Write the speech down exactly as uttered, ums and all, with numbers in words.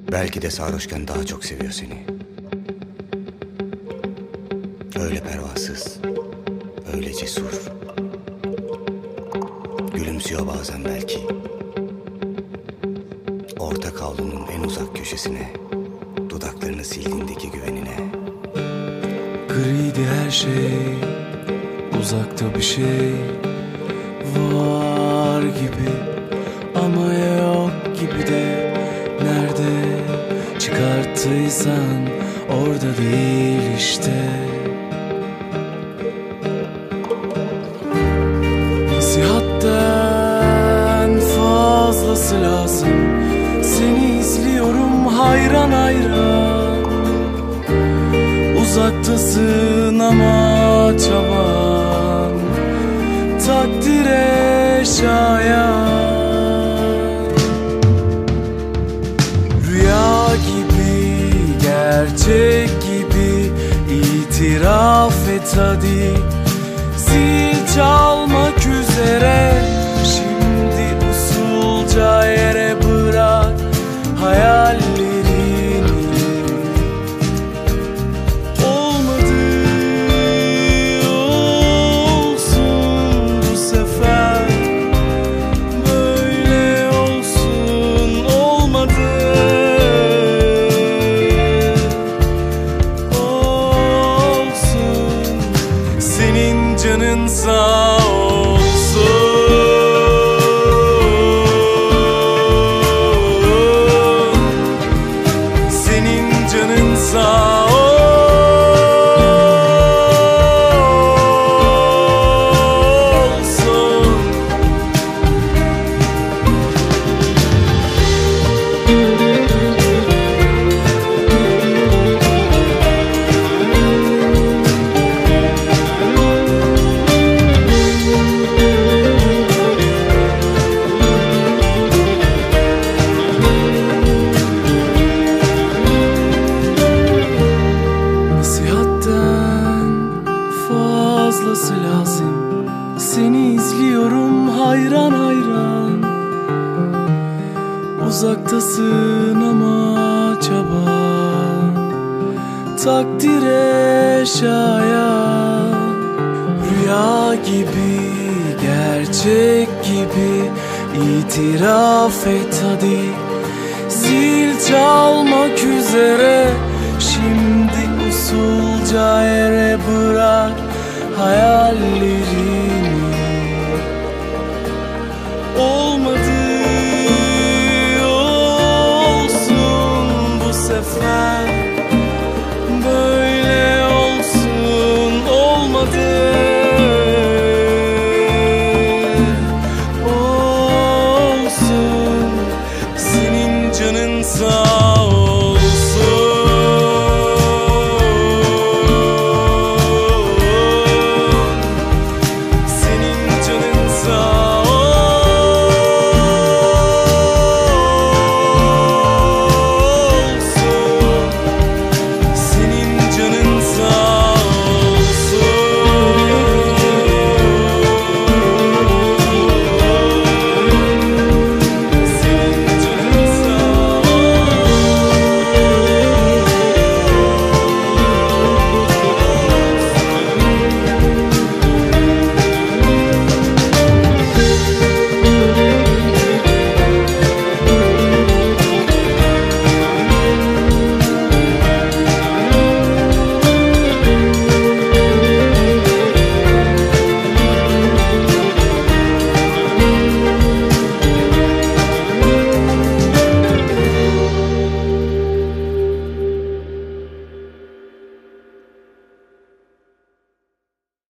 Belki de sarhoşken daha çok seviyor seni. Öyle pervasız, öyle cesur. Gülümsüyor bazen belki. Orta kavlunun en uzak köşesine, dudaklarını sildiğindeki güvenine. Griydi her şey, uzakta bir şey var gibi ama yok gibi de. Nerede çıkarttıysan orada değil işte. Nasihatten fazlası lazım. Seni izliyorum hayran hayran. Uzaktasın ama çaban takdire şayan. Rüya gibi, gerçek gibi, itiraf et hadi. Zil çalmak üzere, şimdi usulca yere bırak hayallerini. Olmadı olsun bu sefer, böyle olsun olmadı. Olsun senin canın sağ olsun. Senin canın sağ olsun. Fazlası lazım. Seni izliyorum hayran hayran. Uzaktasın ama çaban takdire şayan. Rüya gibi, gerçek gibi, itiraf et hadi. Zil çalmak üzere, şimdi usulca yere bırak hayallerini. Olmadı olsun bu sefer, böyle olsun olmadı. Olsun senin canın sağ.